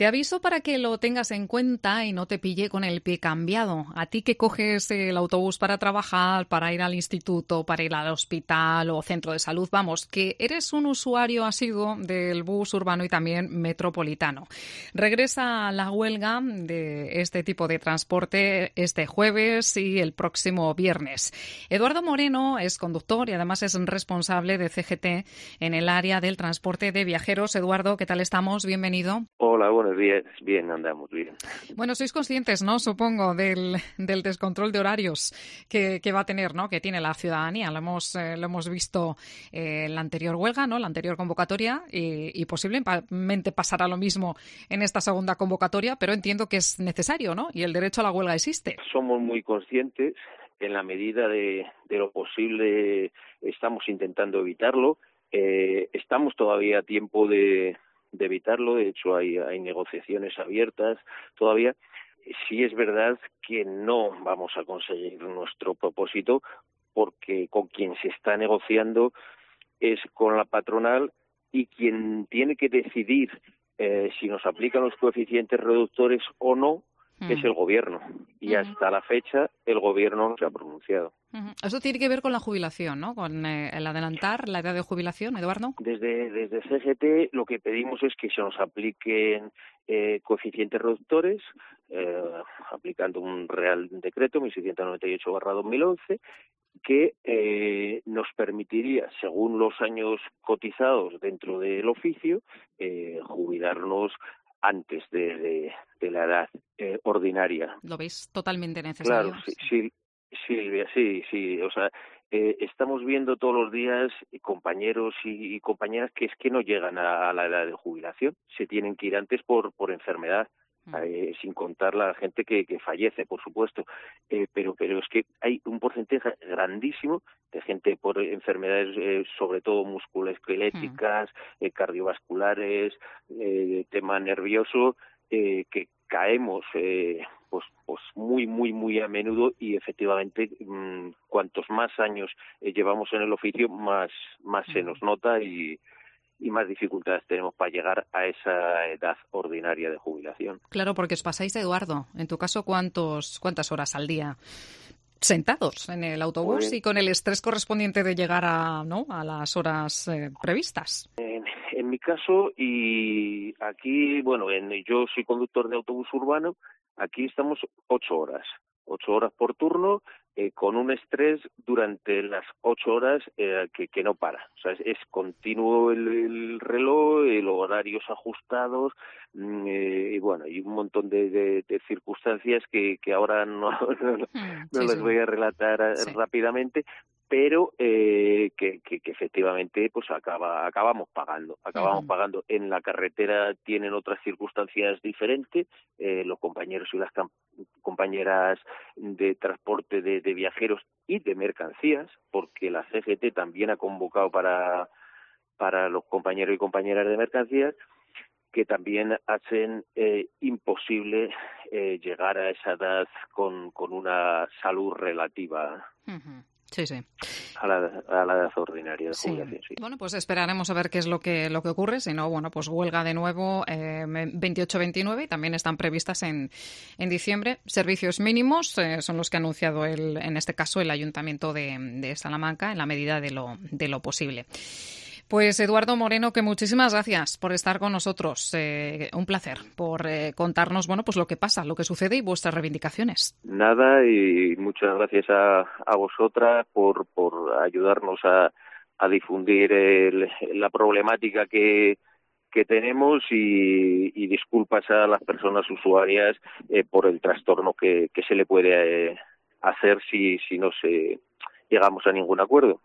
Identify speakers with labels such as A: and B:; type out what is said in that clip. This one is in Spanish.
A: Te aviso para que lo tengas en cuenta y no te pille con el pie cambiado. A ti que coges el autobús para trabajar, para ir al instituto, para ir al hospital o centro de salud, vamos, que eres un usuario asiduo del bus urbano y también metropolitano. Regresa la huelga de este tipo de transporte este jueves y el próximo viernes. Eduardo Moreno es conductor y además es responsable de CGT en el área del transporte de viajeros. Eduardo, ¿qué tal estamos? Bienvenido.
B: Hola, buenos días. Bien, andamos bien.
A: Bueno, sois conscientes, ¿no? Supongo, del descontrol de horarios que va a tener, ¿no? Que tiene la ciudadanía. Lo hemos visto en la anterior huelga, ¿no? La anterior convocatoria y posiblemente pasará lo mismo en esta segunda convocatoria, pero entiendo que es necesario, ¿no? Y el derecho a la huelga existe.
B: Somos muy conscientes. En la medida de lo posible estamos intentando evitarlo. Estamos todavía a tiempo de evitarlo. De hecho, hay negociaciones abiertas todavía. Sí es verdad que no vamos a conseguir nuestro propósito porque con quien se está negociando es con la patronal y quien tiene que decidir si nos aplican los coeficientes reductores o no es el gobierno. Y hasta la fecha el gobierno no se ha pronunciado.
A: Eso tiene que ver con la jubilación, ¿no? Con el adelantar la edad de jubilación, Eduardo.
B: Desde CGT lo que pedimos es que se nos apliquen coeficientes reductores, aplicando un Real Decreto 1698/2011, que nos permitiría, según los años cotizados dentro del oficio, jubilarnos antes de la edad ordinaria.
A: ¿Lo veis totalmente necesario?
B: Claro, sí, Silvia, sí. O sea, estamos viendo todos los días compañeros y compañeras que es que no llegan a la edad de jubilación, se tienen que ir antes por enfermedad. Sin contar la gente que fallece, por supuesto, pero es que hay un porcentaje grandísimo de gente por enfermedades, sobre todo musculoesqueléticas, cardiovasculares, tema nervioso, que caemos pues muy a menudo y efectivamente cuantos más años llevamos en el oficio más se nos nota y más dificultades tenemos para llegar a esa edad ordinaria de jubilación.
A: Claro, porque os pasáis, Eduardo, en tu caso, ¿cuántas horas al día sentados en el autobús y con el estrés correspondiente de llegar a las horas previstas?
B: En mi caso, y aquí, yo soy conductor de autobús urbano, aquí estamos 8 horas. 8 horas por turno, con un estrés durante las 8 horas que no para. O sea, es continuo el reloj, los horarios ajustados, y un montón de circunstancias que ahora no les voy a relatar rápidamente, pero que efectivamente pues acabamos pagando. Pagando. En la carretera tienen otras circunstancias diferentes, los compañeros y las compañeras de transporte de viajeros y de mercancías, porque la CGT también ha convocado para los compañeros y compañeras de mercancías, que también hacen imposible llegar a esa edad con una salud relativa.
A: Sí.
B: A la edad ordinaria de jubilación, sí.
A: Bueno, pues esperaremos a ver qué es lo que ocurre. Si no, pues huelga de nuevo 28-29 y también están previstas en diciembre. Servicios mínimos son los que ha anunciado en este caso el Ayuntamiento de Salamanca en la medida de lo posible. Pues Eduardo Moreno, que muchísimas gracias por estar con nosotros. Un placer por contarnos, pues lo que pasa, lo que sucede y vuestras reivindicaciones.
B: Nada, y muchas gracias a vosotras por ayudarnos a difundir la problemática que tenemos y disculpas a las personas usuarias por el trastorno que se le puede hacer si no llegamos a ningún acuerdo.